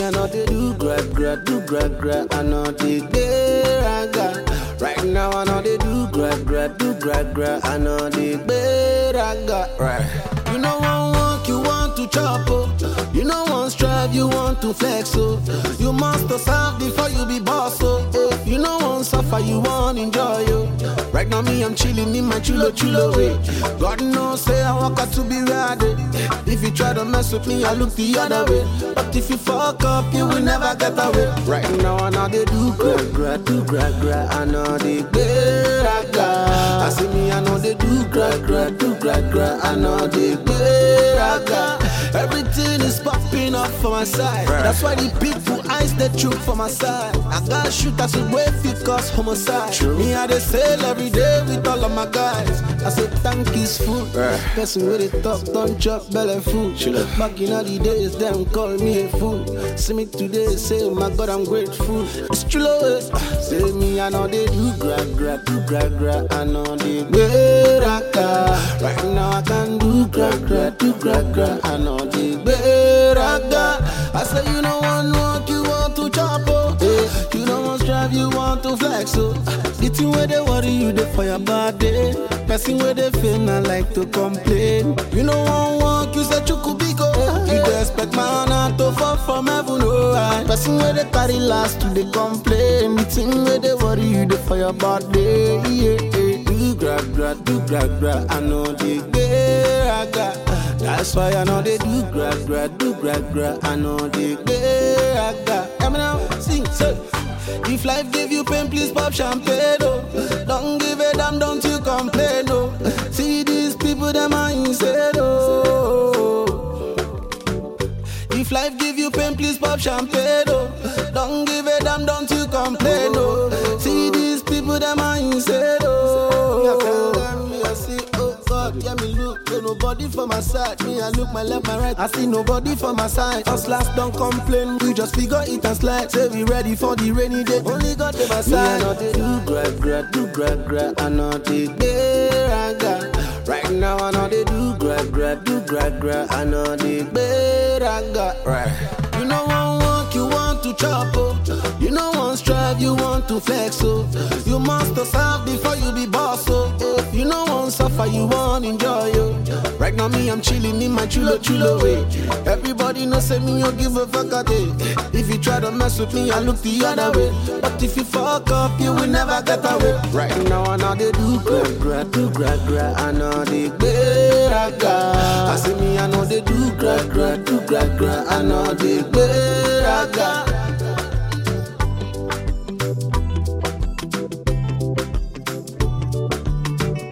I know they do gra, I know they beraga. Right now I know they do gra, I know they beraga. Right. You know one walk, you want to chop, oh. You know one strive, you want to flex, oh. You must serve before you be boss, oh. You know one suffer, you want enjoy, oh. Right now me, I'm chilling in my chulo way. God knows, say I walk out to be ready. If you try to mess with me, I look the other way. But if you fuck up, you will never get away. Right now I know they do gra, I know they beraga. I see me, I know they do gra, I know they beraga. Everything is popping up for my side. That's why the people eyes they choke for my side. I got shoot as a way cause homicide. Me I they sell every day with all of my guys. I say tank is full. Person with the talk don't chop belly food. Back in all the days them call me a fool. See me today say my God I'm grateful. It's chulo. Say me I know they do gra, I know they beraga. Right now I can do gra, I know they beraga. I say you know one walk you want to chop, oh. You know one strive you want to flex, oh. The thing where they worry you they for your body. Person where they feel not like to complain. You know one walk you say chukubiko. You dey expect my honor to fall from heaven, oh right. Person where they carry last to they complain. The thing where they worry you they for your body. Do gra, I know they beraga. That's why I know they do gra, I know they beraga. Come now, sing, say. If life give you pain, please pop champagne, oh. Don't give a damn, don't you complain, oh. See these people, them are insane, oh. If life give you pain, please pop champagne, oh. Don't give a damn, don't you complain, oh. See these people, them are insane, oh. I see, oh God, yeah, me look, no nobody for my side. Me, I look my left, my right, I see nobody for my side. Us last don't complain, we just figure it and slide. Say we ready for the rainy day, only God to my side. Me, I know they do gra, I know they beraga. Right now I know they do gra, I know they beraga. Right. You know one walk, you want to chop, oh. You know one strive, you want to flex, oh. You must serve before you be boss, oh. You know one suffer, you want enjoy, oh. Right now me, I'm chilling in my chulo way. Everybody knows say me, you give a fuck a day. If you try to mess with me, I look the other way. But if you fuck up, you will never get away. Right now I know they do gra, I know they beraga. I see me, I know they do gra, I know they beraga.